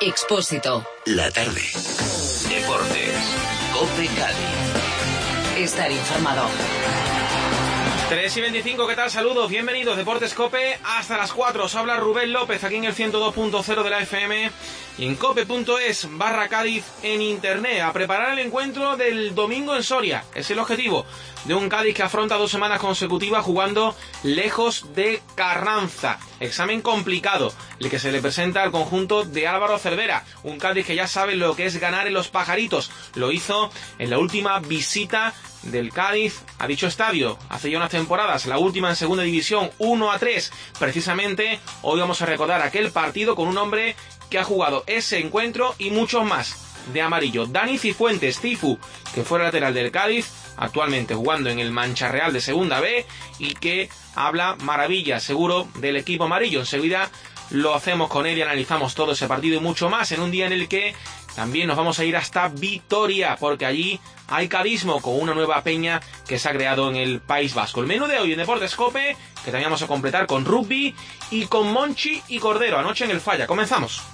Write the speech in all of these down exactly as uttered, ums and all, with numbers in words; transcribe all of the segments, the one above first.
Expósito. La tarde. Deportes. COPE Cádiz. Estar informado. tres y veinticinco, ¿qué tal? Saludos, bienvenidos, Deportes COPE, hasta las cuatro. Os habla Rubén López, aquí en el ciento dos punto cero de la F M y en cope punto es barra Cádiz en internet. A preparar el encuentro del domingo en Soria. Es el objetivo de un Cádiz que afronta dos semanas consecutivas jugando lejos de Carranza. Examen complicado, el que se le presenta al conjunto de Álvaro Cervera. Un Cádiz que ya sabe lo que es ganar en los Pajaritos. Lo hizo en la última visita del Cádiz a dicho estadio hace ya unas temporadas, la última en segunda división, uno a tres. Precisamente hoy vamos a recordar aquel partido con un hombre que ha jugado ese encuentro y muchos más de amarillo. Dani Cifuentes, Cifu, que fue lateral del Cádiz, actualmente jugando en el Mancha Real de Segunda B y que habla maravillas seguro del equipo amarillo. Enseguida lo hacemos con él y analizamos todo ese partido y mucho más en un día en el que también nos vamos a ir hasta Vitoria, porque allí hay cadismo con una nueva peña que se ha creado en el País Vasco. El menú de hoy en Deportes COPE, que también vamos a completar con rugby y con Monchi y Cordero, anoche en el Falla. Comenzamos.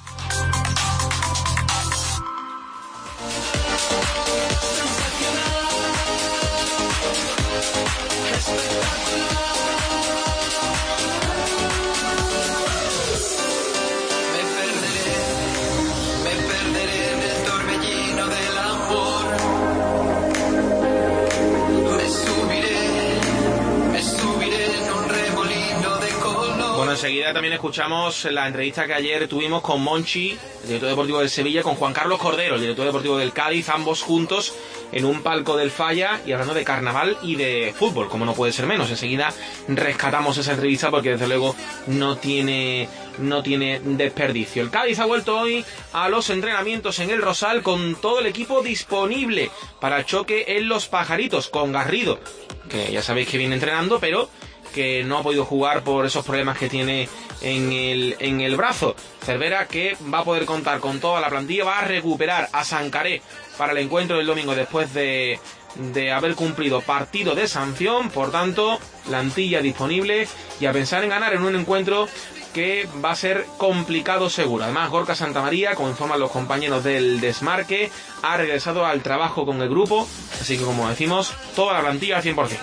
Bueno, enseguida también escuchamos la entrevista que ayer tuvimos con Monchi, el director deportivo del Sevilla, con Juan Carlos Cordero, el director deportivo del Cádiz, ambos juntos en un palco del Falla y hablando de carnaval y de fútbol, como no puede ser menos. Enseguida rescatamos esa entrevista porque desde luego no tiene, no tiene desperdicio. El Cádiz ha vuelto hoy a los entrenamientos en el Rosal con todo el equipo disponible para el choque en los Pajaritos, con Garrido, que ya sabéis que viene entrenando, pero que no ha podido jugar por esos problemas que tiene en el, en el brazo. Cervera, que va a poder contar con toda la plantilla, va a recuperar a Sancaré para el encuentro del domingo después de, de haber cumplido partido de sanción. Por tanto, plantilla disponible y a pensar en ganar en un encuentro que va a ser complicado seguro. Además, Gorka Santamaría, como informan los compañeros del Desmarque, ha regresado al trabajo con el grupo, así que como decimos, toda la plantilla al cien por ciento.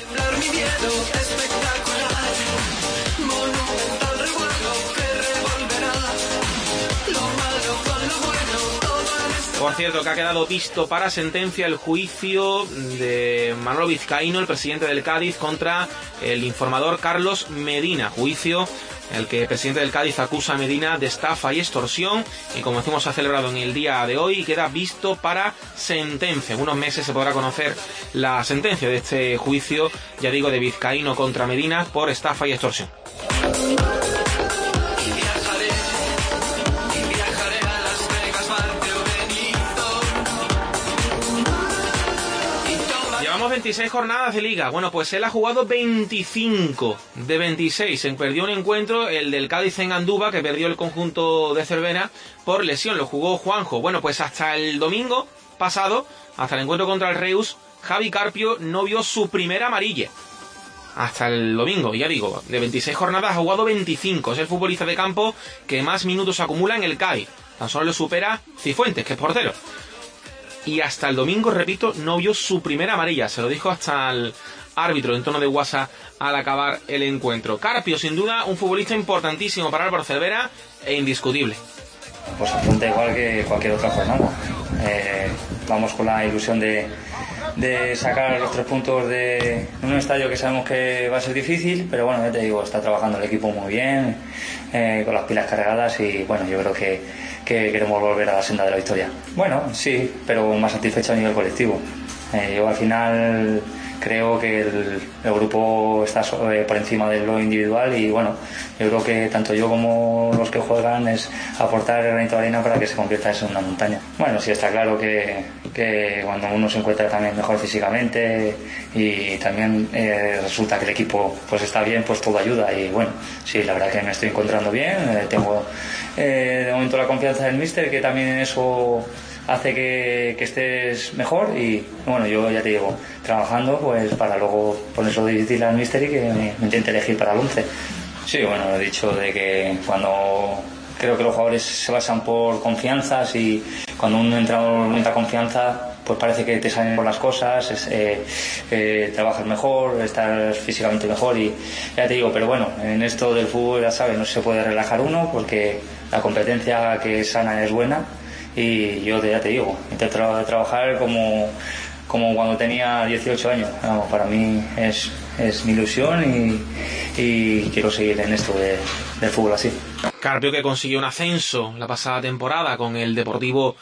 Por cierto, que ha quedado visto para sentencia el juicio de Manolo Vizcaíno, el presidente del Cádiz, contra el informador Carlos Medina. Juicio en el que el presidente del Cádiz acusa a Medina de estafa y extorsión y, como decimos, ha celebrado en el día de hoy y queda visto para sentencia. En unos meses se podrá conocer la sentencia de este juicio, ya digo, de Vizcaíno contra Medina por estafa y extorsión. veintiséis jornadas de liga. Bueno, pues él ha jugado veinticinco de veintiséis. Se perdió un encuentro, el del Cádiz en Andúba, que perdió el conjunto de Cervera por lesión. Lo jugó Juanjo. Bueno, pues hasta el domingo pasado, hasta el encuentro contra el Reus, Javi Carpio no vio su primera amarilla. Hasta el domingo, ya digo, de veintiséis jornadas ha jugado veinticinco. Es el futbolista de campo que más minutos acumula en el Cádiz. Tan solo lo supera Cifuentes, que es portero. Y hasta el domingo, repito, no vio su primera amarilla. Se lo dijo hasta el árbitro en tono de guasa al acabar el encuentro. Carpio, sin duda, un futbolista importantísimo para Álvaro Cervera e indiscutible. Pues afronta igual que cualquier otra jornada. Eh, vamos con la ilusión de, de sacar los tres puntos de un estadio que sabemos que va a ser difícil, pero bueno, ya te digo, está trabajando el equipo muy bien, eh, con las pilas cargadas y bueno, yo creo que que queremos volver a la senda de la victoria. Bueno, sí, pero más satisfecho a nivel colectivo. Eh, yo al final creo que el, el grupo está eh, por encima de lo individual y bueno, yo creo que tanto yo como los que juegan es aportar el granito de arena para que se convierta eso en una montaña. Bueno, sí está claro que, que cuando uno se encuentra también mejor físicamente y también eh, resulta que el equipo pues está bien, pues todo ayuda y bueno, sí, la verdad que me estoy encontrando bien, eh, tengo eh, de momento la confianza del míster, que también eso hace que, que estés mejor y bueno, yo ya te digo, trabajando pues para luego ponerlo difícil al míster y que me, me intente elegir para el once. Sí, bueno, he dicho de que cuando creo que los jugadores se basan por confianzas y cuando un entrenador entra confianza, pues parece que te salen por las cosas, es, eh, eh, trabajas mejor, estás físicamente mejor y ya te digo, pero bueno, en esto del fútbol ya sabes, no se puede relajar uno porque la competencia que es sana es buena y yo te, ya te digo, intento tra- trabajar como, como cuando tenía dieciocho años. Vamos, para mí es, es mi ilusión y, y quiero seguir en esto de, del fútbol así. Carpio, que consiguió un ascenso la pasada temporada con el Deportivo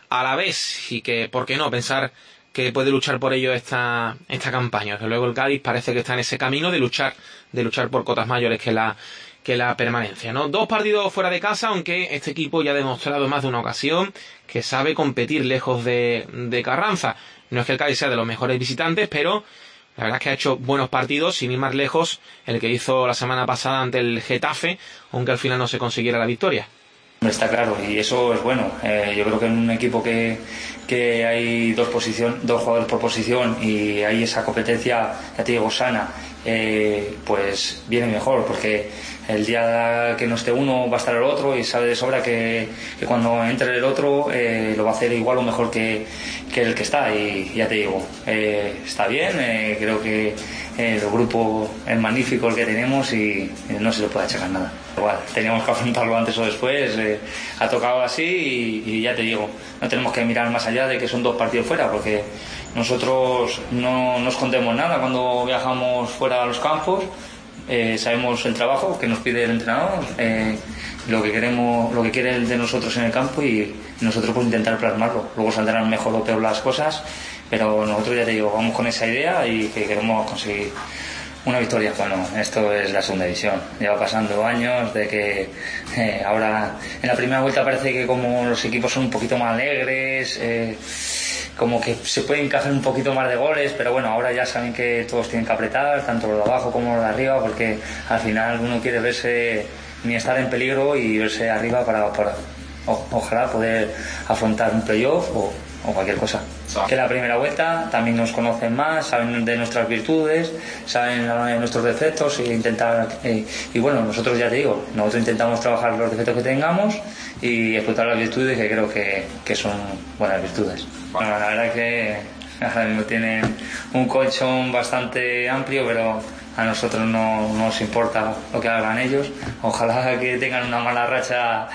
Alavés y que, ¿por qué no?, pensar que puede luchar por ello esta, esta campaña. Que luego el Cádiz parece que está en ese camino de luchar, de luchar por cotas mayores que la, que la permanencia, ¿no? Dos partidos fuera de casa, aunque este equipo ya ha demostrado más de una ocasión que sabe competir lejos de, de Carranza. No es que el Cádiz sea de los mejores visitantes, pero la verdad es que ha hecho buenos partidos, sin ir más lejos, el que hizo la semana pasada ante el Getafe, aunque al final no se consiguiera la victoria. Está claro, y eso es bueno. Eh, yo creo que en un equipo que, que hay dos, posición, dos jugadores por posición y hay esa competencia, ya te digo, sana, eh, pues viene mejor, porque el día que no esté uno va a estar el otro y sabe de sobra que, que cuando entre el otro eh, lo va a hacer igual o mejor que, que el que está. Y ya te digo, eh, está bien, eh, creo que el grupo es magnífico el que tenemos y no se le puede achacar nada. Igual, teníamos que afrontarlo antes o después, eh, ha tocado así y, y ya te digo, no tenemos que mirar más allá de que son dos partidos fuera, porque nosotros no, no escondemos nada cuando viajamos fuera a los campos, eh, sabemos el trabajo que nos pide el entrenador, eh, lo que queremos, lo que quiere el de nosotros en el campo y nosotros pues intentar plasmarlo. Luego saldrán mejor o peor las cosas, pero nosotros ya te digo, vamos con esa idea y que queremos conseguir una victoria. Bueno, esto es la segunda división. Lleva pasando años de que eh, ahora en la primera vuelta parece que como los equipos son un poquito más alegres, eh, como que se puede encajar un poquito más de goles, pero bueno, ahora ya saben que todos tienen que apretar, tanto los de abajo como los de arriba, porque al final uno quiere verse ni estar en peligro y verse arriba para, para o, ojalá poder afrontar un playoff o, o cualquier cosa. Que la primera vuelta también nos conocen más, saben de nuestras virtudes, saben de nuestros defectos e intentar eh, y bueno, nosotros ya te digo, nosotros intentamos trabajar los defectos que tengamos y explotar las virtudes que creo que, que son buenas virtudes. Bueno, la verdad es que ahora mismo tienen un colchón bastante amplio, pero a nosotros no, no nos importa lo que hagan ellos. Ojalá que tengan una mala racha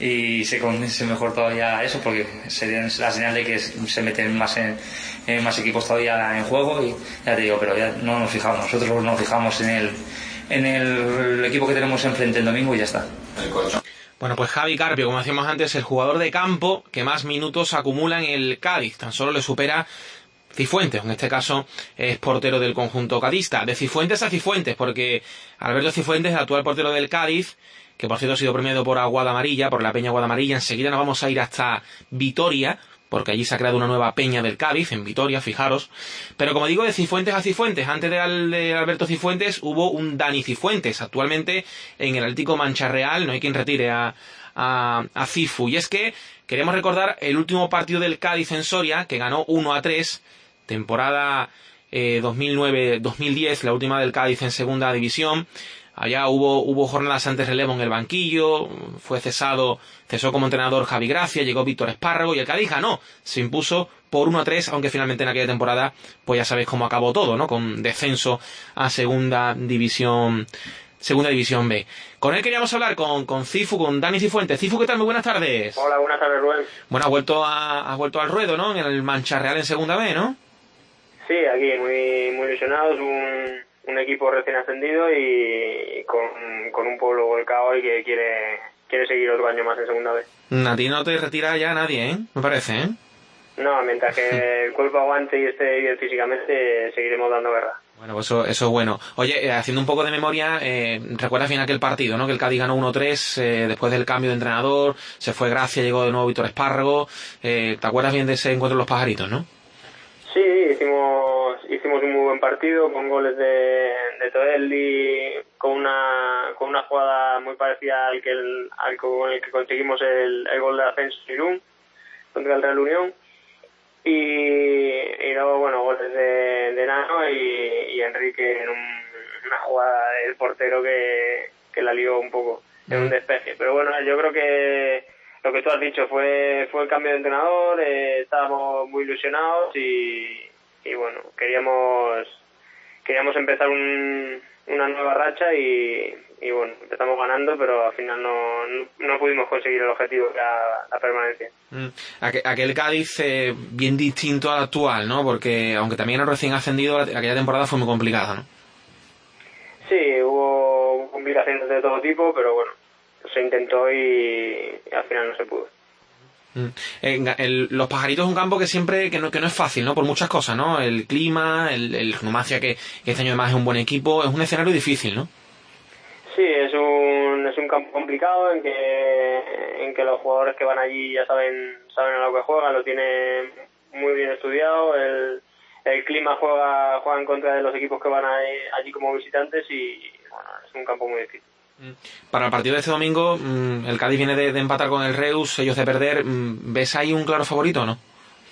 y se condense mejor todavía eso, porque sería la señal de que se meten más en, en más equipos todavía en juego y ya te digo, pero ya no nos fijamos, nosotros nos fijamos en el, en el equipo que tenemos enfrente el domingo y ya está. Bueno, pues Javi Carpio, como decíamos antes, el jugador de campo que más minutos acumula en el Cádiz, tan solo le supera Cifuentes, en este caso es portero del conjunto cadista. De Cifuentes a Cifuentes, porque Alberto Cifuentes, el actual portero del Cádiz, que por cierto ha sido premiado por Aguada Amarilla, por la Peña Aguada Amarilla, enseguida nos vamos a ir hasta Vitoria, porque allí se ha creado una nueva peña del Cádiz, en Vitoria, fijaros. Pero como digo, de Cifuentes a Cifuentes, antes de, Al, de Alberto Cifuentes hubo un Dani Cifuentes, actualmente en el Atlético Mancha Real, no hay quien retire a, a, a Cifu. Y es que queremos recordar el último partido del Cádiz en Soria, que ganó uno a tres, temporada eh, dos mil nueve dos mil diez, la última del Cádiz en segunda división. Allá hubo, hubo jornadas antes relevo en el banquillo, fue cesado, cesó como entrenador Javi Gracia, llegó Víctor Espárrago y el Cádiz ganó, se impuso por uno a tres, aunque finalmente en aquella temporada, pues ya sabéis cómo acabó todo, ¿no? Con descenso a segunda división, segunda división B. Con él queríamos hablar, con, con Cifu, con Dani Cifuentes. Cifu, ¿qué tal? Muy buenas tardes. Hola, buenas tardes, Rubén. Bueno, ha vuelto a, ha vuelto al ruedo, ¿no? En el Mancha Real en segunda B, ¿no? Sí, aquí muy, muy ilusionados, un, un equipo recién ascendido y con, con un pueblo volcado y que quiere, quiere seguir otro año más en segunda B. A ti no te retira ya nadie, ¿eh? Me parece, ¿eh? No, mientras que el cuerpo aguante y esté bien físicamente, seguiremos dando guerra. Bueno, pues eso, eso es bueno. Oye, eh, haciendo un poco de memoria, eh, recuerdas bien aquel partido, ¿no? Que el Cádiz ganó uno tres, eh, después del cambio de entrenador, se fue Gracia, llegó de nuevo Víctor Espárrago. Eh, ¿te acuerdas bien de ese encuentro de los pajaritos, no? Sí, hicimos hicimos un muy buen partido con goles de, de Todelli, con una con una jugada muy parecida al que el, al con el que conseguimos el, el gol de ascenso Irún contra el Real Unión. Y, y luego, bueno, goles de, de Nano y, y Enrique en un, una jugada del portero que, que la lió un poco. en un despeje. Pero bueno, yo creo que lo que tú has dicho fue fue el cambio de entrenador, eh, estábamos muy ilusionados y, y bueno, queríamos queríamos empezar un, una nueva racha y, y bueno, empezamos ganando, pero al final no, no, no pudimos conseguir el objetivo, que era la permanencia. Mm. Aqu- aquel Cádiz eh, bien distinto al actual, ¿no? Porque aunque también era recién ascendido, aquella temporada fue muy complicada, ¿no? Sí, hubo complicaciones de todo tipo, pero bueno, se intentó y, y al final no se pudo. Mm. En, el, los Pajaritos es un campo que siempre que no, que no es fácil, ¿no? Por muchas cosas, ¿no? El clima, el, el Numancia, que, que este año además es un buen equipo, es un escenario difícil, ¿no? Sí, es un es un campo complicado en que en que los jugadores que van allí ya saben saben a lo que juegan, lo tienen muy bien estudiado. El, el clima juega juega en contra de los equipos que van ahí, allí como visitantes y bueno, es un campo muy difícil. Para el partido de este domingo, el Cádiz viene de, de empatar con el Reus, ellos de perder. ¿Ves ahí un claro favorito o no?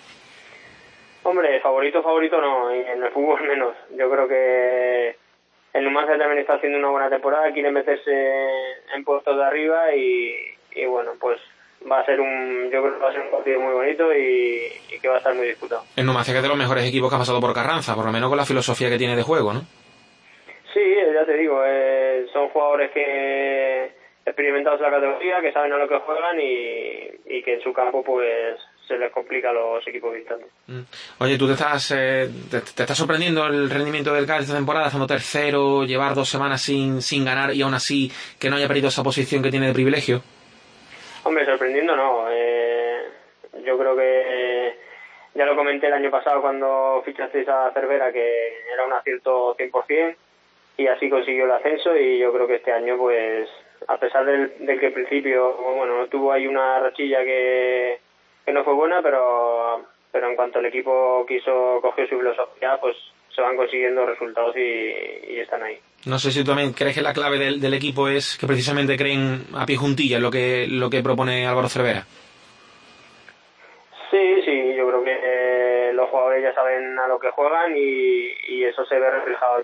Hombre, favorito, favorito no, y en el fútbol menos. Yo creo que el Numancia también está haciendo una buena temporada, quiere meterse en puestos de arriba y, y bueno, pues va a ser un, yo creo que va a ser un partido muy bonito y, y que va a estar muy disputado. El Numancia, que es de los mejores equipos que ha pasado por Carranza, por lo menos con la filosofía que tiene de juego, ¿no? Sí, ya te digo, eh, son jugadores que experimentados en la categoría, que saben a lo que juegan y, y que en su campo pues se les complica a los equipos visitantes. Oye, tú te estás eh, te, te estás sorprendiendo el rendimiento del Cádiz esta temporada, estando tercero, llevar dos semanas sin, sin ganar y aún así que no haya perdido esa posición que tiene de privilegio. Hombre, sorprendiendo no. Eh, yo creo que eh, ya lo comenté el año pasado cuando fichasteis a Cervera, que era un acierto cien por ciento y así consiguió el ascenso, y yo creo que este año, pues, a pesar del, del que al principio, bueno, tuvo ahí una rachilla que, que no fue buena, pero pero en cuanto el equipo quiso, cogió su filosofía, pues se van consiguiendo resultados y, y están ahí. No sé si tú también crees que la clave del, del equipo es que precisamente creen a pie juntillas lo que lo que propone Álvaro Cervera. Sí, sí, yo creo que eh, los jugadores ya saben a lo que juegan y, y eso se ve reflejado.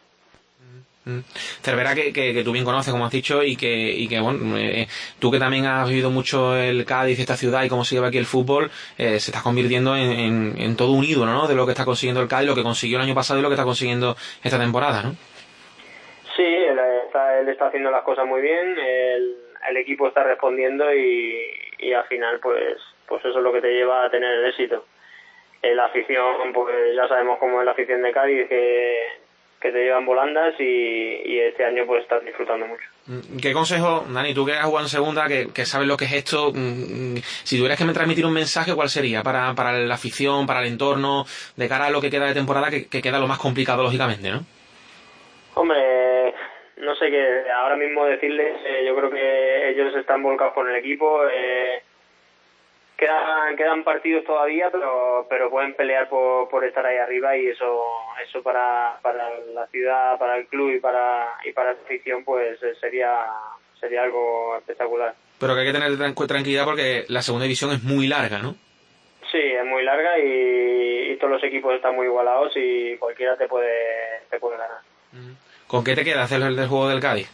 Cervera que, que, que tú bien conoces, como has dicho, y que, y que bueno, eh, tú que también has vivido mucho el Cádiz, esta ciudad y cómo se lleva aquí el fútbol, eh, se está convirtiendo en, en, en todo un ídolo, ¿no? De lo que está consiguiendo el Cádiz, lo que consiguió el año pasado y lo que está consiguiendo esta temporada, ¿no? Sí, él está, él está haciendo las cosas muy bien, el, el equipo está respondiendo y, y al final pues, pues eso es lo que te lleva a tener el éxito. Eh, la afición, pues ya sabemos cómo es la afición de Cádiz, que que te llevan volandas y, y este año pues estás disfrutando mucho. ¿Qué consejo, Dani, tú que has jugado en segunda, que, que sabes lo que es esto, si tuvieras que me transmitir un mensaje, cuál sería para, para la afición, para el entorno, de cara a lo que queda de temporada, que, que queda lo más complicado lógicamente, ¿no? Hombre, no sé qué ahora mismo decirles, eh, yo creo que ellos están volcados con el equipo, eh, Quedan, quedan partidos todavía, pero pero pueden pelear por, por estar ahí arriba, y eso eso para para la ciudad, para el club y para y para la afición pues sería sería algo espectacular. Pero que hay que tener tranquilidad porque la segunda división es muy larga, ¿no? Sí, es muy larga y, y todos los equipos están muy igualados y cualquiera te puede te puede ganar. ¿Con qué te quedas del, del juego del Cádiz?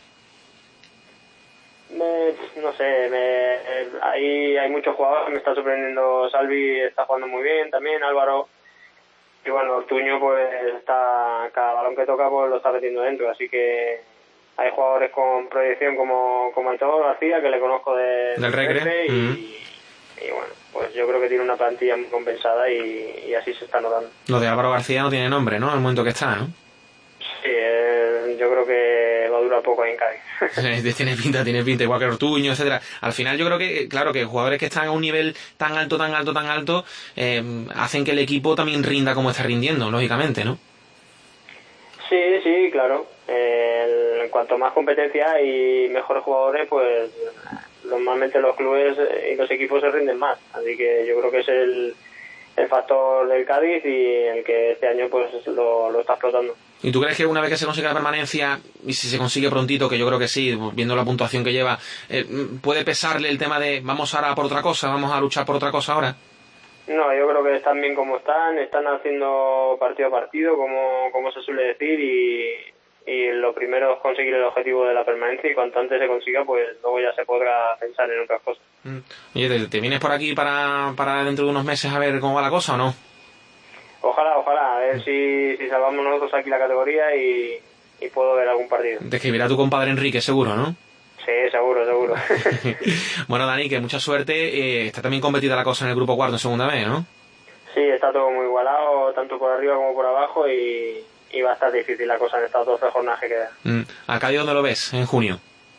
Me, no sé, me, hay, hay muchos jugadores, me está sorprendiendo. Salvi está jugando muy bien también, Álvaro, y bueno, Ortuño pues está, cada balón que toca pues lo está metiendo dentro, así que hay jugadores con proyección como, como Antonio García, que le conozco de, del Recre, y, uh-huh. y bueno, pues yo creo que tiene una plantilla muy compensada y, y así se está notando. Lo de Álvaro García no tiene nombre, ¿no? En el momento que está, ¿no? Sí, eh, yo creo que va a durar poco ahí en Cádiz. tiene pinta, tiene pinta, igual que Ortuño, etcétera. Al final yo creo que, claro, que jugadores que están a un nivel tan alto, tan alto, tan alto, eh, hacen que el equipo también rinda como está rindiendo, lógicamente, ¿no? Sí, sí, claro. Eh, en cuanto más competencia y mejores jugadores, pues normalmente los clubes y los equipos se rinden más. Así que yo creo que es el, el factor del Cádiz y el que este año pues lo, lo está explotando. ¿Y tú crees que una vez que se consiga la permanencia, y si se consigue prontito, que yo creo que sí, viendo la puntuación que lleva, eh, puede pesarle el tema de vamos ahora por otra cosa, vamos a luchar por otra cosa ahora? No, yo creo que están bien como están, están haciendo partido a partido, como, como se suele decir, y, y lo primero es conseguir el objetivo de la permanencia, y cuanto antes se consiga, pues luego ya se podrá pensar en otras cosas. Oye, ¿te, te vienes por aquí para, para dentro de unos meses a ver cómo va la cosa o no? Ojalá, ojalá, a ver si, si salvamos nosotros aquí la categoría y, y puedo ver algún partido. Te escribirá tu compadre Enrique, seguro, ¿no? Sí, seguro, seguro. Bueno, Dani, que mucha suerte. Eh, está también competida la cosa en el grupo cuarto en segunda vez, ¿no? Sí, está todo muy igualado, tanto por arriba como por abajo, y, y va a estar difícil la cosa en estas doce jornadas que quedan. Mm. ¿A Cádiz dónde lo ves en junio?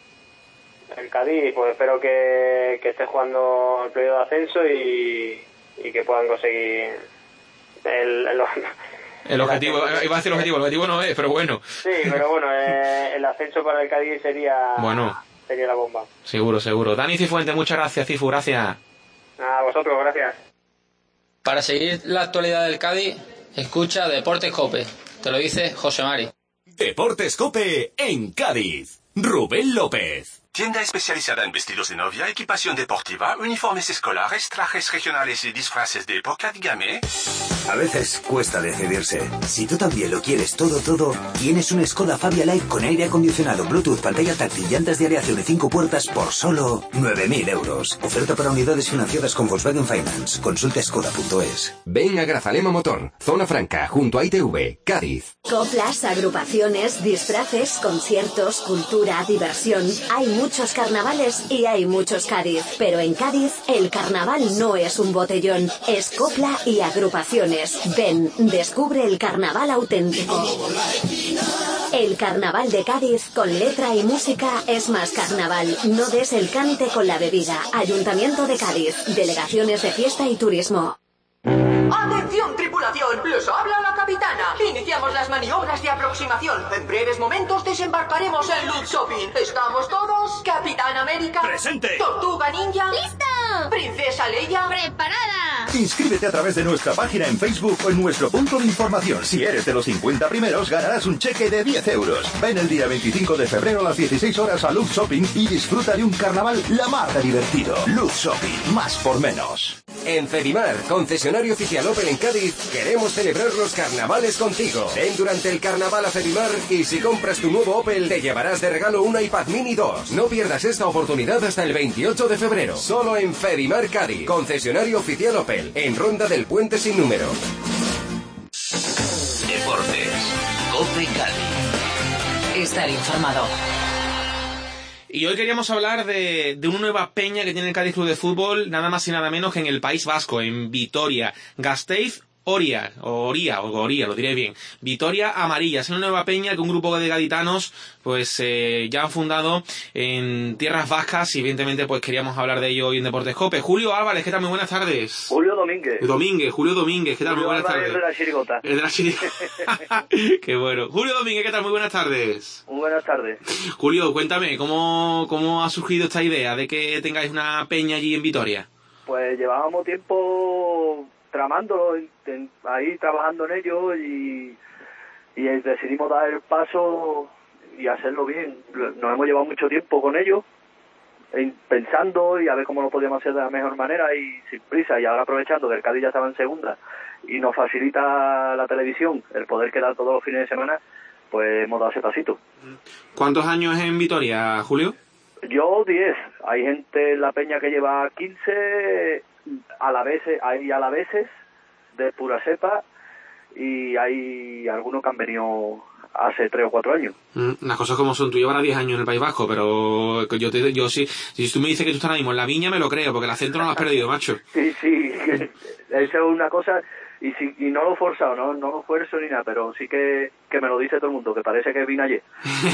El Cádiz, pues espero que, que esté jugando el periodo de ascenso y, y que puedan conseguir el, el, el objetivo. El iba a decir el objetivo, el objetivo no es, pero bueno. Sí, pero bueno, eh, el ascenso para el Cádiz sería, bueno, sería la bomba. Seguro, seguro. Dani Cifuentes, muchas gracias, Cifu, gracias. A vosotros, gracias. Para seguir la actualidad del Cádiz, escucha Deportes Cope. Te lo dice José Mari. Deportes Cope en Cádiz. Rubén López. Tienda especializada en vestidos de novia, equipación deportiva, uniformes escolares, trajes regionales y disfraces de época, dígame. A veces cuesta decidirse. Si tú también lo quieres todo, todo, tienes un Skoda Fabia Light con aire acondicionado, Bluetooth, pantalla táctil, llantas de aleación y cinco puertas por solo nueve mil euros. Oferta para unidades financiadas con Volkswagen Finance. Consulta skoda punto es. Ven a Grazalema Motor, Zona Franca, junto a I T V, Cádiz. Coplas, agrupaciones, disfraces, conciertos, cultura, diversión. Hay muchos carnavales y hay muchos Cádiz. Pero en Cádiz, el carnaval no es un botellón. Es copla y agrupaciones. Ven, descubre el carnaval auténtico. El carnaval de Cádiz con letra y música es más carnaval. No des el cante con la bebida. Ayuntamiento de Cádiz. Delegaciones de Fiesta y Turismo. ¡Atención, tripulación! ¡Les habla la capitana! Iniciamos las maniobras de aproximación. En breves momentos desembarcaremos en Luz Shopping. ¿Estamos todos? Capitán América. ¡Presente! Tortuga Ninja. ¡Listo! Princesa Leia. ¡Preparada! Inscríbete a través de nuestra página en Facebook o en nuestro punto de información. Si eres de los cincuenta primeros, ganarás un cheque de diez euros. Ven el día veinticinco de febrero a las dieciséis horas a Luz Shopping y disfruta de un carnaval la mar de divertido. Luz Shopping, más por menos. En Fedimar, concesionario oficial Opel en Cádiz, queremos celebrar los carnavales contigo. Ven durante el carnaval a Fedimar y si compras tu nuevo Opel te llevarás de regalo una iPad Mini dos. No pierdas esta oportunidad hasta el veintiocho de febrero. Solo en Fedimar Cádiz, concesionario oficial Opel, en Ronda del Puente sin número. Deportes Cope Cádiz. Estar informado. Y hoy queríamos hablar de, de una nueva peña que tiene el Cádiz Club de Fútbol, nada más y nada menos que en el País Vasco, en Vitoria. Gasteiz Oria, o Oria, o Goria, lo diré bien. Vitoria Amarilla, es una nueva peña que un grupo de gaditanos pues eh, ya han fundado en tierras vascas y evidentemente pues queríamos hablar de ello hoy en Deportes Cope. Julio Álvarez, ¿qué tal? Muy buenas tardes. Julio Domínguez. Domínguez, Julio Domínguez, ¿qué tal? Julio Muy buenas Álvarez tardes. Es de la chirigota. Es de la chirigota. Qué bueno. Julio Domínguez, ¿qué tal? Muy buenas tardes. Muy buenas tardes. Julio, cuéntame, ¿cómo, cómo ha surgido esta idea de que tengáis una peña allí en Vitoria? Pues llevábamos tiempo tramándolo, ahí trabajando en ello y, y decidimos dar el paso y hacerlo bien. Nos hemos llevado mucho tiempo con ello, pensando y a ver cómo lo podíamos hacer de la mejor manera y sin prisa, y ahora aprovechando que el Cádiz ya estaba en segunda y nos facilita la televisión el poder quedar todos los fines de semana, pues hemos dado ese pasito. ¿Cuántos años en Vitoria, Julio? Yo diez. Hay gente en la peña que lleva quince, a la vez hay a la veces de pura cepa y hay algunos que han venido hace tres o cuatro años. Mm, las cosas como son, tú llevarás diez años en el País Vasco, pero yo te, yo sí, si tú me dices que tú estás ahora mismo en la viña me lo creo, porque el acento no lo has perdido, macho. Sí, sí, eso es una cosa. Y, si, y no lo he forzado, no, no lo esfuerzo ni nada, pero sí que, que me lo dice todo el mundo, que parece que vine ayer.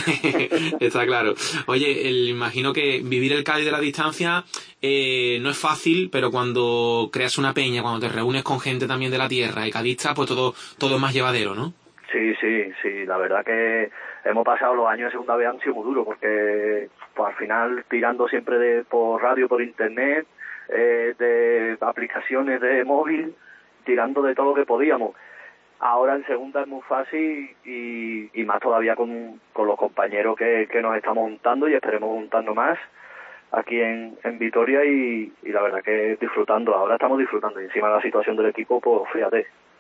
Está claro. Oye, el, imagino que vivir el Cádiz de la distancia eh, no es fácil, pero cuando creas una peña, cuando te reúnes con gente también de la tierra y cadistas, pues todo, todo es más llevadero, ¿no? Sí, sí, sí, la verdad que hemos pasado los años de segunda vez han sido muy duros, porque pues, al final tirando siempre de por radio, por internet, eh, de aplicaciones de móvil, tirando de todo lo que podíamos. Ahora en segunda es muy fácil y, y más todavía con, con los compañeros que, que nos estamos juntando y esperemos juntarnos más aquí en, en Vitoria y, y la verdad que disfrutando, ahora estamos disfrutando y encima de la situación del equipo, pues fíjate.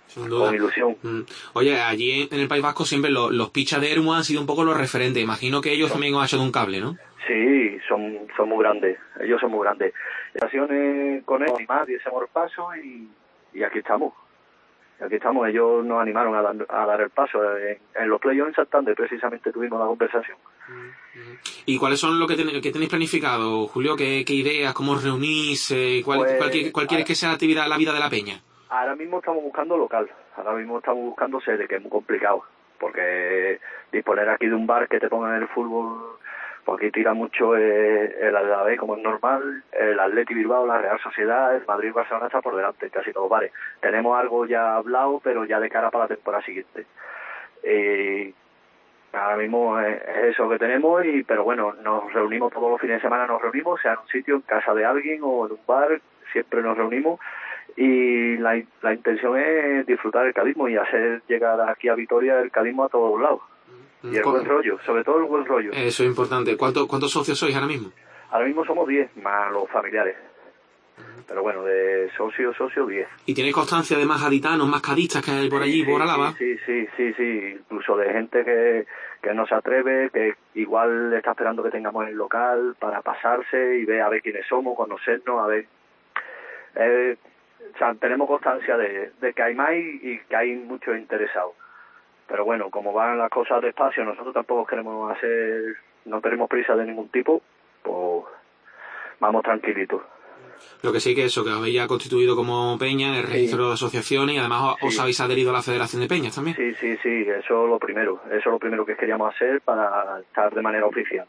Sin duda. Con ilusión. Mm. Oye, allí en el País Vasco siempre los, los pichas de Ermua han sido un poco los referentes. Imagino que ellos también os han echado un cable, ¿no? Sí, son, son muy grandes. Ellos son muy grandes. Estaciones con él, más, diésemos el paso y, y aquí estamos. Aquí estamos. Ellos nos animaron a dar, a dar el paso. En, en los playoffs en Santander precisamente tuvimos la conversación. ¿Y cuáles son lo que, ten, que tenéis planificado, Julio? ¿Qué, qué ideas? ¿Cómo os reunís? Eh, ¿Cuál, Pues, cuál, cuál quieres que sea la actividad, la vida de la peña? Ahora mismo estamos buscando local, ahora mismo estamos buscando sede, que es muy complicado, porque disponer aquí de un bar que te pongan en el fútbol, pues aquí tira mucho eh, el Alavés, como es normal, el Atleti Bilbao, la Real Sociedad, el Madrid Barcelona está por delante, casi todos bares. Tenemos algo ya hablado, pero ya de cara para la temporada siguiente. Eh, ahora mismo es eso que tenemos, y pero bueno, nos reunimos todos los fines de semana, nos reunimos, sea en un sitio, en casa de alguien o en un bar, siempre nos reunimos. Y la, la intención es disfrutar el cadismo y hacer llegar aquí a Vitoria el cadismo a todos lados. Y el buen rollo, sobre todo el buen rollo. Eso es importante. ¿Cuánto, ¿Cuántos socios sois ahora mismo? Ahora mismo somos diez, más los familiares. Pero bueno, de socio, socio, diez. ¿Y tenéis constancia de más gaditanos, más cadistas que hay por allí, sí, por Álava? Sí, sí, sí, sí, incluso de gente que, que no se atreve, que igual está esperando que tengamos el local para pasarse y ver a ver quiénes somos, conocernos, a ver... Eh, O sea, tenemos constancia de, de que hay más y, y que hay muchos interesados. Pero bueno, como van las cosas despacio, nosotros tampoco queremos hacer, no tenemos prisa de ningún tipo, pues vamos tranquilitos. Lo que sí que eso, que os habéis ya constituido como peña en el registro sí. de asociaciones y además os sí. habéis adherido a la Federación de Peñas también. Sí, sí, sí, eso es lo primero, eso es lo primero que queríamos hacer para estar de manera oficial.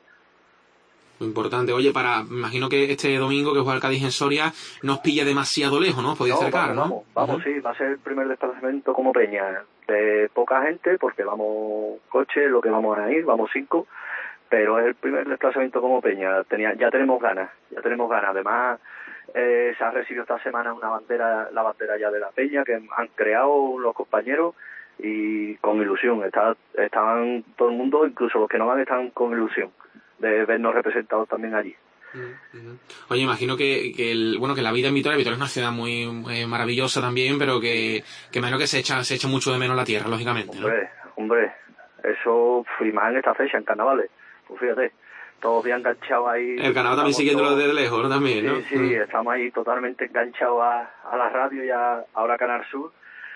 Muy importante. Oye, para, me imagino que este domingo que juega el Cádiz en Soria no os pilla demasiado lejos, ¿no? Os podéis no, acercar, vamos, ¿no? Vamos, vamos, uh-huh. sí, va a ser el primer desplazamiento como peña. De poca gente, porque vamos coche, lo que vamos a ir, vamos cinco, pero es el primer desplazamiento como peña. Tenía, ya tenemos ganas, ya tenemos ganas. Además, eh, se ha recibido esta semana una bandera, la bandera ya de la peña, que han creado los compañeros y con ilusión. Está, estaban todo el mundo, incluso los que no van, están con ilusión de vernos representados también allí. Uh-huh. Oye, imagino que, que el, bueno que la vida en Vitoria, Vitoria es una ciudad muy eh, maravillosa también, pero que, que imagino que se echa, se echa mucho de menos la tierra, lógicamente, ¿no? Hombre, hombre, eso, y más en esta fecha, en carnavales, pues fíjate, todos bien enganchados ahí. El carnaval también siguiéndolo desde lejos, ¿no? También, ¿no? Sí, sí, uh-huh. estamos ahí totalmente enganchados a, a la radio y a, ahora Canal Sur,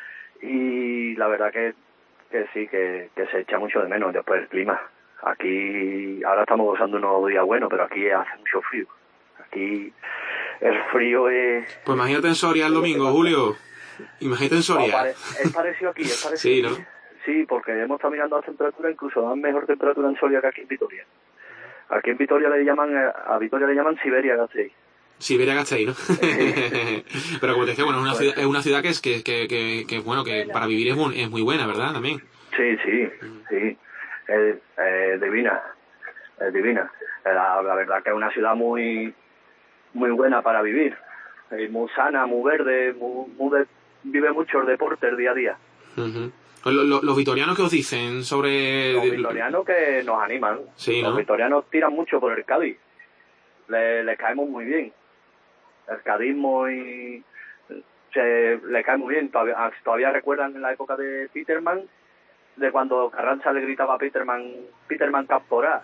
y la verdad que, que sí, que, que se echa mucho de menos. Después el clima. Aquí, ahora estamos gozando unos días buenos, pero aquí hace mucho frío. Aquí el frío es... Pues imagínate en Soria el domingo, Julio. Imagínate en Soria. No, pare, es parecido aquí, es parecido sí, aquí. ¿no? Sí, porque hemos estado mirando las temperaturas, incluso dan mejor temperatura en Soria que aquí en Vitoria. Aquí en Vitoria le llaman, a Vitoria le llaman Siberia Gasteiz. Siberia Gasteiz, ¿no? Sí. Pero como te decía, bueno, es una ciudad, es una ciudad que es que, que, que, que bueno, que para vivir es, muy, es muy buena, ¿verdad? También. Sí, sí, sí. Es, es divina, es divina. La, la verdad que es una ciudad muy muy buena para vivir, es muy sana, muy verde, muy, muy de, vive mucho el deporte el día a día. Uh-huh. Los, los, los vitorianos, ¿qué os dicen sobre...? Los vitorianos que nos animan, sí, los ¿no? vitorianos tiran mucho por el Cádiz, les le caemos muy bien, el cadismo y... Se, le cae muy bien, todavía, todavía recuerdan en la época de Peterman, de cuando Carranza le gritaba a Peterman, Peterman Camporá.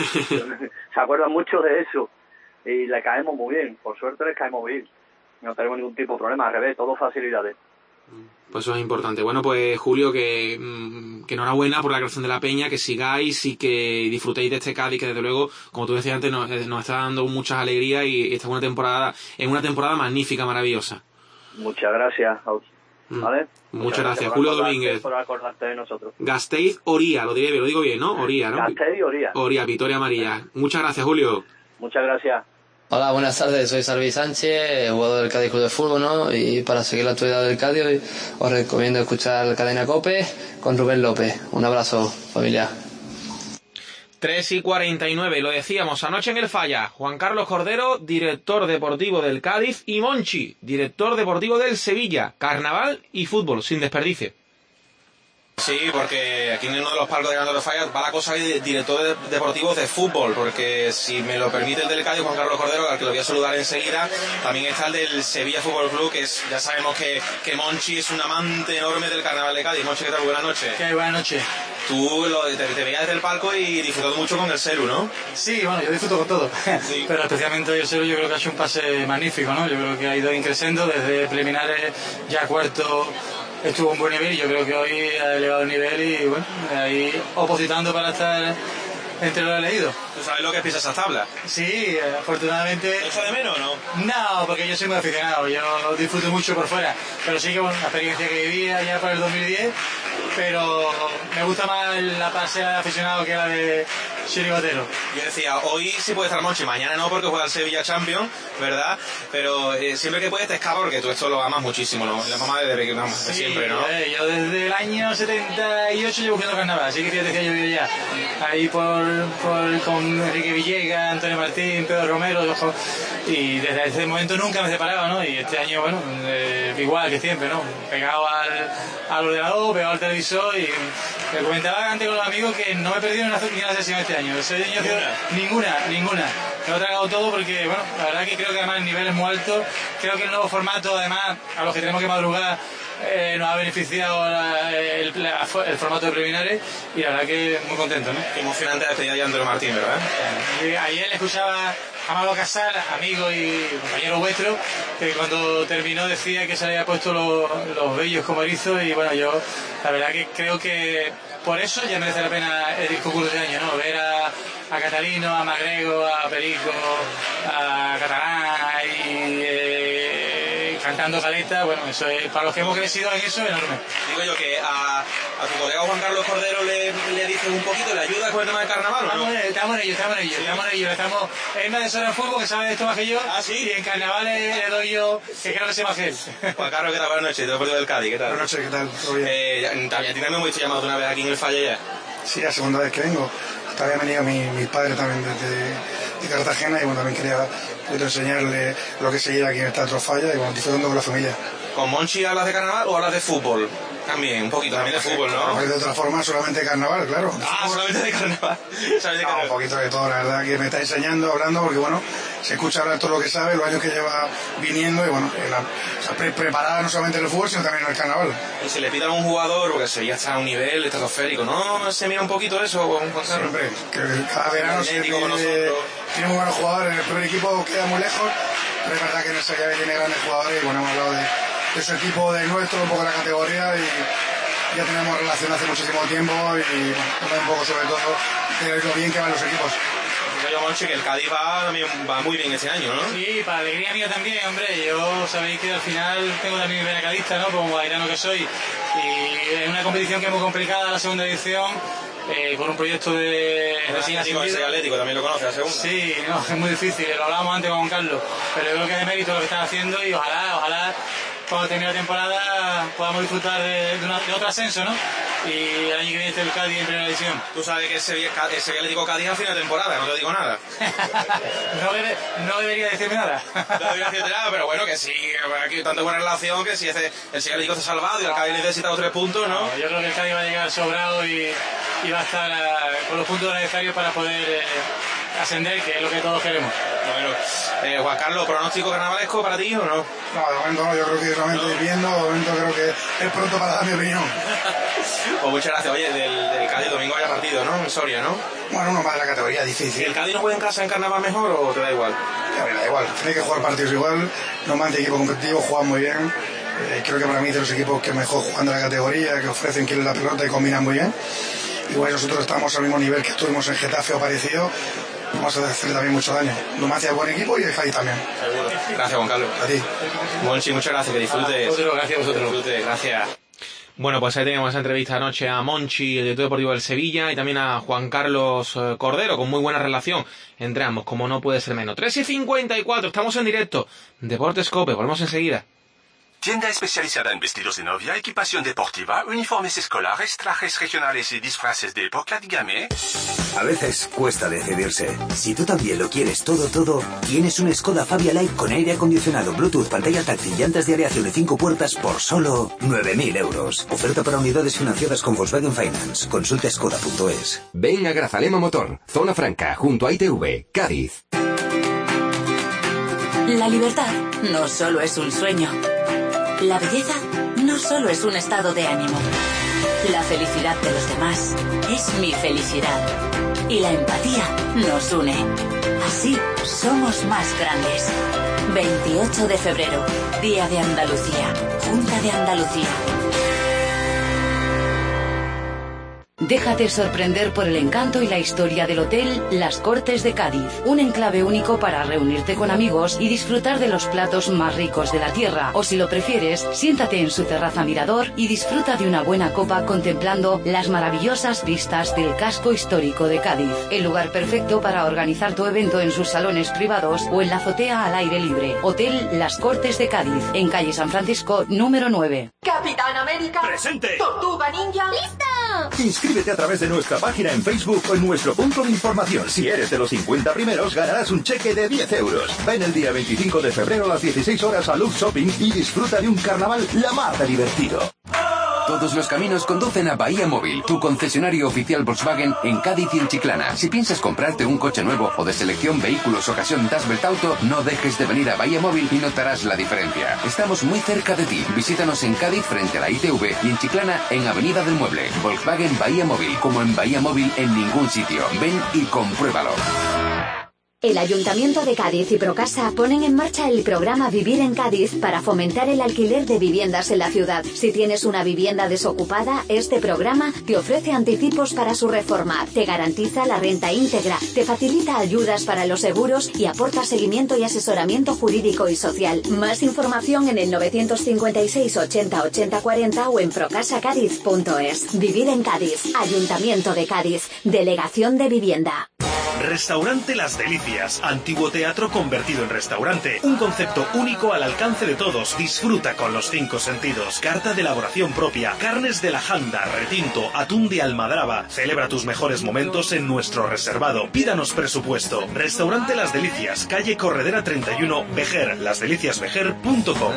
Se acuerdan mucho de eso y le caemos muy bien, por suerte les caemos bien, no tenemos ningún tipo de problema, al revés, todo facilidades. Pues eso es importante. Bueno, pues Julio, que, que enhorabuena por la creación de la peña, que sigáis y que disfrutéis de este Cádiz, que desde luego, como tú decías antes, nos, nos está dando muchas alegrías y esta es una temporada, es una temporada magnífica, maravillosa. Muchas gracias, ¿vale? Muchas, Muchas gracias, gracias. Julio Domínguez. Por acordarte de nosotros. Gasteiz Oría, lo diré bien, lo digo bien, ¿no? Oría, ¿no? Gasteiz Oría. Oría, Vitoria Amarilla. Muchas gracias, Julio. Muchas gracias. Hola, buenas tardes, soy Salvi Sánchez, jugador del Cádiz Club de Fútbol, ¿no? Y para seguir la actualidad del Cádiz os recomiendo escuchar Cadena COPE con Rubén López. Un abrazo, familia. tres y cuarenta y nueve, lo decíamos, anoche en el Falla, Juan Carlos Cordero, director deportivo del Cádiz, y Monchi, director deportivo del Sevilla, carnaval y fútbol, sin desperdicio. Sí, porque aquí en uno de los palcos de Granada de los Fallas va la cosa de directores deportivos de fútbol, porque si me lo permite el del Cádiz, Juan Carlos Cordero, al que lo voy a saludar enseguida, también está el del Sevilla Fútbol Club, que es, ya sabemos que, que Monchi es un amante enorme del Carnaval de Cádiz. Monchi, ¿qué tal? Buenas noches. ¿Qué hay? Buenas noches. Tú lo, te, te veías desde el palco y disfrutando mucho con el Celu, ¿no? Sí, bueno, yo disfruto con todo, sí. Pero especialmente el Celu yo creo que ha hecho un pase magnífico, ¿no? Yo creo que ha ido increciendo desde preliminares, ya cuarto estuvo un buen nivel y yo creo que hoy ha elevado el nivel y bueno, ahí opositando para estar entre los elegidos. ¿Tú sabes lo que piensa esa tabla? Sí, afortunadamente... ¿Lo echa de menos o no? No, porque yo soy muy aficionado, yo disfruto mucho por fuera, pero sí que bueno, la experiencia que vivía ya para el dos mil diez, pero me gusta más la pasea de aficionado que la de chirigotero. Yo decía, hoy sí puede estar Monchi, mañana no porque juega el Sevilla Champions, ¿verdad? Pero eh, siempre que puedes te escapa porque tú esto lo amas muchísimo, ¿no? La mamá desde que vamos, de sí, siempre, ¿no? Eh, yo desde el año setenta y ocho llevo jugando carnaval, así que te decía yo ya ahí por, por con Enrique Villegas, Antonio Martín, Pedro Romero, y desde ese momento nunca me separaba, ¿no? Y este año, bueno, eh, igual que siempre, ¿no? Pegado al, al ordenador, pegado al televisor y me comentaba antes con los amigos que no me he perdido ni una, ni una sesión este año. Ese año ninguna, ninguna. Me lo he tragado todo porque, bueno, la verdad que creo que además el nivel es muy alto. Creo que el nuevo formato, además, a los que tenemos que madrugar, eh, nos ha beneficiado la, el, la, el formato de preliminares y la verdad que muy contento, ¿no? Qué emocionante la despedida de Antonio Martín, ¿verdad? Y ayer le escuchaba a Amado Casal, amigo y compañero vuestro, que cuando terminó decía que se le había puesto los, los vellos como erizos y bueno, yo la verdad que creo que por eso ya merece la pena el concurso de año, ¿no? Ver a, a Catalino, a Magrego, a Perico, a Catalán y eh, cantando caleta, bueno, eso es, para los que hemos crecido en eso, es enorme. Digo yo que a, a tu colega Juan Carlos Cordero le, le dices un poquito, le ayudas con el tema del carnaval, ¿o no? Estamos, estamos en ello, estamos en ello, ¿sí? estamos en ello, estamos, él me asesora en fútbol, que sabe de esto más que yo, ¿Ah, sí? Y en carnaval le doy yo, que creo que sé más que él. Juan Carlos, ¿qué tal? Buenas noches, te deportivo del Cádiz, ¿qué tal? Buenas noches, ¿qué tal? ¿Todo bien? Eh, ¿A ti también me hemos llamado una vez aquí en el Falla ya? Sí, la segunda vez que vengo. También han venido mi, mis padres también desde de Cartagena y bueno, también quería poder enseñarle lo que se lleva aquí en el Teatro Falla y bueno, disfrutando con la familia. ¿Con Monchi hablas de carnaval o hablas de fútbol? También, un poquito, también de fútbol, ¿no? De otra forma, solamente de carnaval, claro. Ah, solamente de carnaval. ¿Sabes de carnaval? No, un poquito de todo, la verdad, que me está enseñando, hablando, porque bueno, se escucha hablar todo lo que sabe, los años que lleva viniendo y bueno, la, o sea, pre preparada no solamente en el fútbol, sino también en el carnaval. Y si le piden a un jugador, porque se ya está a un nivel estratosférico, ¿no? ¿Se mira un poquito eso, Juan Carlos? Siempre, creo que cada verano se tiene, tiene muy buenos jugadores, en el primer equipo queda muy lejos, pero es verdad que en el Sevilla tiene grandes jugadores y bueno, hemos hablado de de su equipo, de nuestro, un poco la categoría y ya tenemos relación hace muchísimo tiempo y bueno, un poco sobre todo de lo bien que van los equipos. Yo, Monchi, que el Cádiz va, también va muy bien este año, ¿no? Sí, para alegría mía también, hombre. Yo sabéis que al final tengo también mi vena cadista, ¿no? Como guairano que soy. Y es una competición que es muy complicada, la segunda edición. Eh, con un proyecto de recién ascendido. El Atlético también lo conoce, la segunda. Sí, no, es muy difícil, lo hablábamos antes con Juan Carlos, pero yo creo que es de mérito lo que están haciendo y ojalá, ojalá cuando termine la temporada podamos disfrutar de, de, una, de otro ascenso, ¿no? Y el año que viene esté el Cádiz en primera división. Tú sabes que ese Sevilla Atlético Cádiz al final de temporada, no te digo nada. no, debe, no debería decirme nada. No debería decirte nada, pero bueno, que sí, aquí hay tanta buena relación que si ese, el Sevilla Atlético se ha salvado y el Cádiz necesita los tres puntos, ¿no? no yo creo que el Cádiz va a llegar sobrado y, y va a estar uh, con los puntos necesarios para poder eh, ascender, que es lo que todos queremos. Bueno, eh, Juan Carlos, ¿pronóstico carnavalesco para ti o no? No, de momento no, yo creo que de momento no. viendo, de momento creo que es pronto para dar mi opinión. Pues muchas gracias. Oye, del, del Cádiz domingo haya partido, ¿no? En Soria, ¿no? Bueno, uno más de la categoría, difícil. ¿Y el Cádiz no juega en casa en carnaval mejor o te da igual? Ya, me da igual, tiene que jugar partidos igual, no más de equipo competitivo, juegan muy bien. Eh, creo que para mí es de los equipos que mejor juegan de la categoría, que ofrecen quieren la pelota y combinan muy bien. Igual nosotros estamos al mismo nivel que estuvimos en Getafe o parecido. Vamos a hacerle también mucho daño. Numancia es buen equipo y el Cádiz también. Seguro. Gracias, Juan Carlos. A ti. Monchi, muchas gracias, que disfrutes. Vosotros, gracias a vosotros. Disfrutes, gracias. Bueno, pues ahí teníamos esa entrevista anoche a Monchi, el director deportivo del Sevilla, y también a Juan Carlos Cordero, con muy buena relación entre ambos, como no puede ser menos. tres y cincuenta y cuatro, estamos en directo. Deportes Cope, volvemos enseguida. Tienda especializada en vestidos de novia, equipación deportiva, uniformes escolares, trajes regionales y disfraces de época, dígame. A veces cuesta decidirse. Si tú también lo quieres todo, todo, tienes un Skoda Fabia Light con aire acondicionado, Bluetooth, pantalla táctil, llantas de aleación y cinco puertas por solo nueve mil euros. Oferta para unidades financiadas con Volkswagen Finance. Consulta skoda punto es. Ven a Grazalema Motor, Zona Franca, junto a I T V, Cádiz. La libertad no solo es un sueño. La belleza no solo es un estado de ánimo. La felicidad de los demás es mi felicidad. Y la empatía nos une. Así somos más grandes. veintiocho de febrero, Día de Andalucía, Junta de Andalucía. Déjate sorprender por el encanto y la historia del Hotel Las Cortes de Cádiz. Un enclave único para reunirte con amigos y disfrutar de los platos más ricos de la tierra. O si lo prefieres, siéntate en su terraza mirador y disfruta de una buena copa contemplando las maravillosas vistas del casco histórico de Cádiz. El lugar perfecto para organizar tu evento en sus salones privados o en la azotea al aire libre. Hotel Las Cortes de Cádiz, en calle San Francisco, número nueve. Capitán América. ¡Presente! Tortuga Ninja. ¡Listo! Inscríbete a través de nuestra página en Facebook o en nuestro punto de información. Si eres de los cincuenta primeros, ganarás un cheque de diez euros. Ven el día veinticinco de febrero a las dieciséis horas a Lux Shopping y disfruta de un carnaval la mar de divertido. Todos los caminos conducen a Bahía Móvil, tu concesionario oficial Volkswagen en Cádiz y en Chiclana. Si piensas comprarte un coche nuevo o de selección vehículos ocasión Dasbelt Auto, no dejes de venir a Bahía Móvil y notarás la diferencia. Estamos muy cerca de ti. Visítanos en Cádiz frente a la I T V y en Chiclana en Avenida del Mueble. Volkswagen Bahía Móvil, como en Bahía Móvil en ningún sitio. Ven y compruébalo. El Ayuntamiento de Cádiz y Procasa ponen en marcha el programa Vivir en Cádiz para fomentar el alquiler de viviendas en la ciudad. Si tienes una vivienda desocupada, este programa te ofrece anticipos para su reforma, te garantiza la renta íntegra, te facilita ayudas para los seguros y aporta seguimiento y asesoramiento jurídico y social. Más información en el novecientos cincuenta y seis ochenta ochenta cuarenta o en procasa cádiz punto es. Vivir en Cádiz, Ayuntamiento de Cádiz, Delegación de Vivienda. Restaurante Las Delicias, antiguo teatro convertido en restaurante. Un concepto único al alcance de todos. Disfruta con los cinco sentidos. Carta de elaboración propia, carnes de la janda, retinto, atún de almadraba. Celebra tus mejores momentos en nuestro reservado. Pídanos presupuesto. Restaurante Las Delicias, calle Corredera treinta y uno, Vejer, las delicias vejer punto com.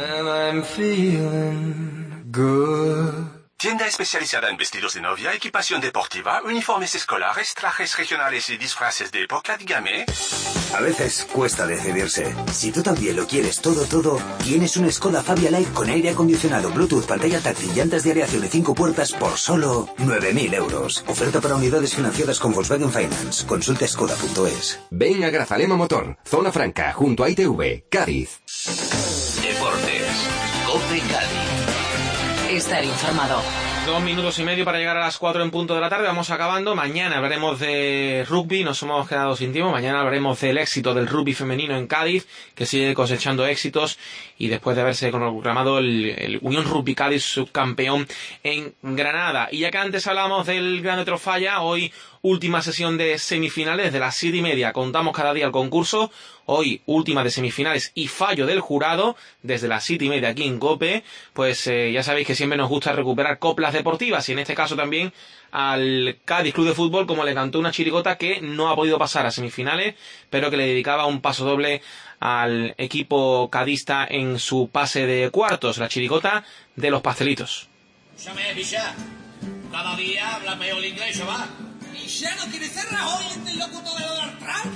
Tienda especializada en vestidos de novia, equipación deportiva, uniformes escolares, trajes regionales y disfraces de época, dígame. A veces cuesta decidirse. Si tú también lo quieres todo, todo, tienes un Skoda Fabia Light con aire acondicionado, Bluetooth, pantalla táctil, llantas de aleación y cinco puertas por solo nueve mil euros. Oferta para unidades financiadas con Volkswagen Finance. Consulta skoda punto es. Ven a Grazalema Motor, Zona Franca, junto a I T V, Cádiz. Deportes, COPE Cádiz. Estar informado. Dos minutos y medio para llegar a las cuatro en punto de la tarde. Vamos acabando. Mañana hablaremos de rugby. Nos hemos quedado sin tiempo. Mañana hablaremos del éxito del rugby femenino en Cádiz, que sigue cosechando éxitos. Y después de haberse proclamado el, el Unión Rugby Cádiz subcampeón en Granada. Y ya que antes hablamos del Grande Trofalla, hoy última sesión de semifinales de las siete y media. Contamos cada día el concurso. Hoy última de semifinales y fallo del jurado desde las siete y media aquí en COPE. Pues eh, ya sabéis que siempre nos gusta recuperar coplas deportivas y en este caso también al Cádiz Club de Fútbol, como le cantó una chirigota que no ha podido pasar a semifinales, pero que le dedicaba un paso doble al equipo cadista en su pase de cuartos, la chirigota de los pastelitos. Escúchame, Picha, cada día habla peor el inglés, va. ¿Y ya no quiere ser Rajoy este locutor de Donald Trump?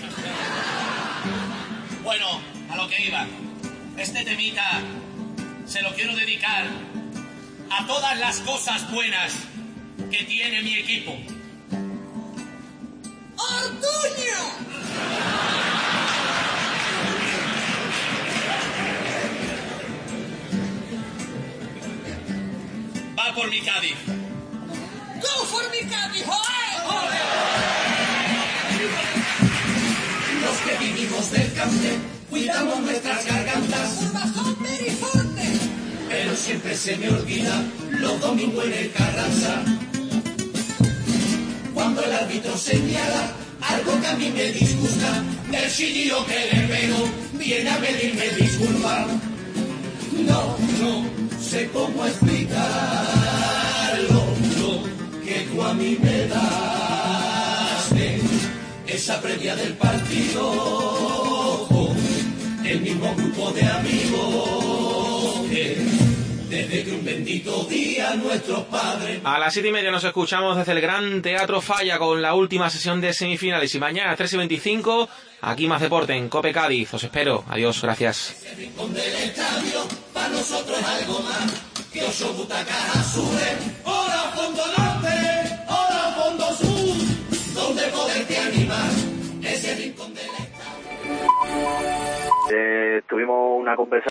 Bueno, a lo que iba. Este temita se lo quiero dedicar a todas las cosas buenas que tiene mi equipo. ¡Ortuño! Va por mi Cádiz. ¡Go for mi Cádiz! ¡Joder! Los que vivimos del cante, cuidamos nuestras gargantas. Por bajo Periforte. Pero siempre se me olvida los domingos en el Carranza. Cuando el árbitro señala algo que a mí me disgusta, del chillo que le pego viene a pedirme disculpas. No, no sé cómo explicarlo, lo que tú a mí me das en esa previa del partido con el mismo grupo de amigos que desde que un bendito día nuestros padres... A las siete y media nos escuchamos desde el Gran Teatro Falla con la última sesión de semifinales y mañana a tres y veinticinco aquí más deporte en COPE Cádiz. Os espero. Adiós, gracias. Ese rincón del estadio para nosotros es algo más que ocho butacas azules. Hora fondo norte, hora fondo sur, donde poderte animar. Ese rincón del estadio. Eh, tuvimos una conversación